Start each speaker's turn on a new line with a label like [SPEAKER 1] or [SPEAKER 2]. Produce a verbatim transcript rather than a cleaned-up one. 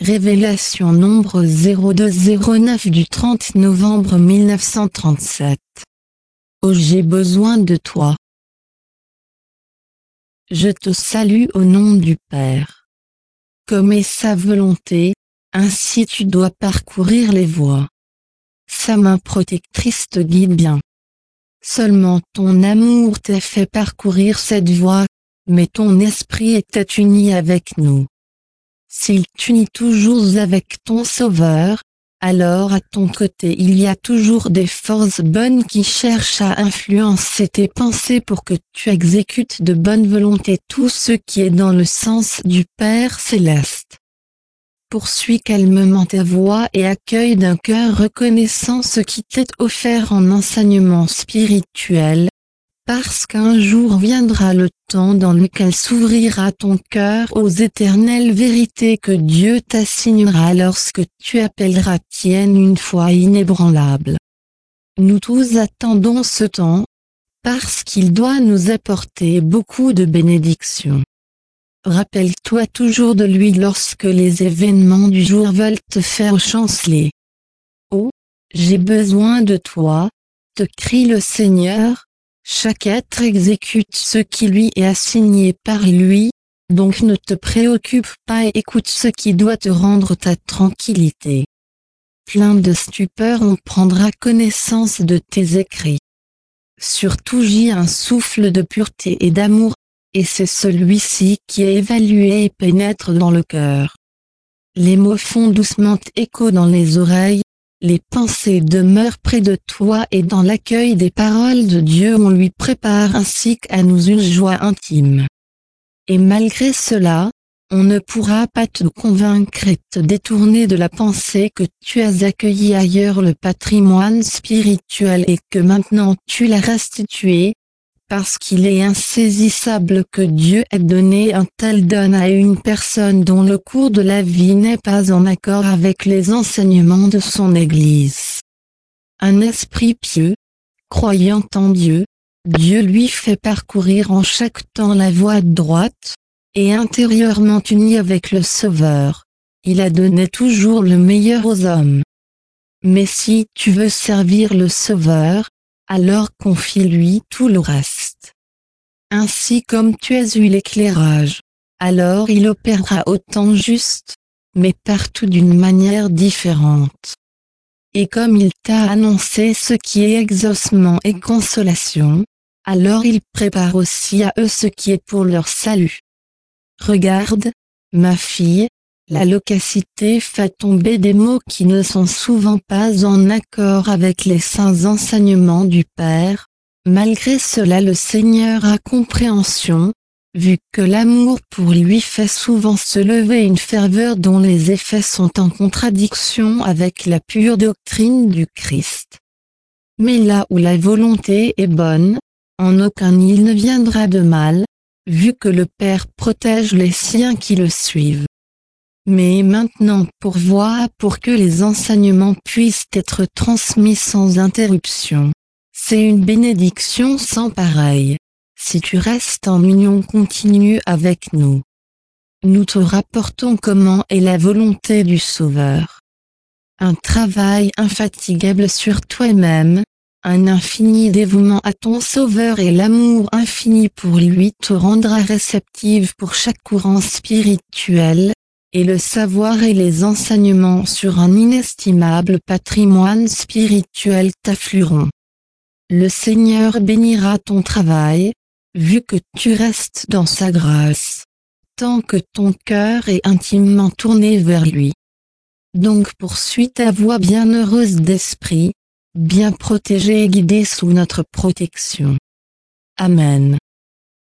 [SPEAKER 1] Révélation nombre zéro deux zéro neuf du trente novembre mille neuf cent trente-sept. Oh, j'ai besoin de toi. Je te salue au nom du Père. Comme est sa volonté, ainsi tu dois parcourir les voies. Sa main protectrice te guide bien. Seulement ton amour t'a fait parcourir cette voie, mais ton esprit était uni avec nous. S'il t'unit toujours avec ton Sauveur, alors à ton côté il y a toujours des forces bonnes qui cherchent à influencer tes pensées pour que tu exécutes de bonne volonté tout ce qui est dans le sens du Père céleste. Poursuis calmement ta voix et accueille d'un cœur reconnaissant ce qui t'est offert en enseignement spirituel, parce qu'un jour viendra le temps dans lequel s'ouvrira ton cœur aux éternelles vérités que Dieu t'assignera lorsque tu appelleras tienne une foi inébranlable. Nous tous attendons ce temps, parce qu'il doit nous apporter beaucoup de bénédictions. Rappelle-toi toujours de lui lorsque les événements du jour veulent te faire chanceler. Oh, j'ai besoin de toi, te crie le Seigneur. Chaque être exécute ce qui lui est assigné par lui, donc ne te préoccupe pas et écoute ce qui doit te rendre ta tranquillité. Plein de stupeur on prendra connaissance de tes écrits. Surtout gît un souffle de pureté et d'amour, et c'est celui-ci qui est évalué et pénètre dans le cœur. Les mots font doucement écho dans les oreilles. Les pensées demeurent près de toi et dans l'accueil des paroles de Dieu on lui prépare ainsi qu'à nous une joie intime. Et malgré cela, on ne pourra pas te convaincre et te détourner de la pensée que tu as accueilli ailleurs le patrimoine spirituel et que maintenant tu l'as restitué, parce qu'il est insaisissable que Dieu ait donné un tel don à une personne dont le cours de la vie n'est pas en accord avec les enseignements de son Église. Un esprit pieux, croyant en Dieu, Dieu lui fait parcourir en chaque temps la voie droite, et intérieurement uni avec le Sauveur, il a donné toujours le meilleur aux hommes. Mais si tu veux servir le Sauveur, alors confie-lui tout le reste. Ainsi comme tu as eu l'éclairage, alors il opérera autant juste, mais partout d'une manière différente. Et comme il t'a annoncé ce qui est exaucement et consolation, alors il prépare aussi à eux ce qui est pour leur salut. Regarde, ma fille, la loquacité fait tomber des mots qui ne sont souvent pas en accord avec les saints enseignements du Père. Malgré cela le Seigneur a compréhension, vu que l'amour pour lui fait souvent se lever une ferveur dont les effets sont en contradiction avec la pure doctrine du Christ. Mais là où la volonté est bonne, en aucun il ne viendra de mal, vu que le Père protège les siens qui le suivent. Mais maintenant pourvois pour que les enseignements puissent être transmis sans interruption. C'est une bénédiction sans pareille, si tu restes en union continue avec nous. Nous te rapportons comment est la volonté du Sauveur. Un travail infatigable sur toi-même, un infini dévouement à ton Sauveur et l'amour infini pour lui te rendra réceptive pour chaque courant spirituel, et le savoir et les enseignements sur un inestimable patrimoine spirituel t'afflueront. Le Seigneur bénira ton travail, vu que tu restes dans sa grâce, tant que ton cœur est intimement tourné vers lui. Donc poursuis ta voie bienheureuse d'esprit, bien protégée et guidée sous notre protection. Amen.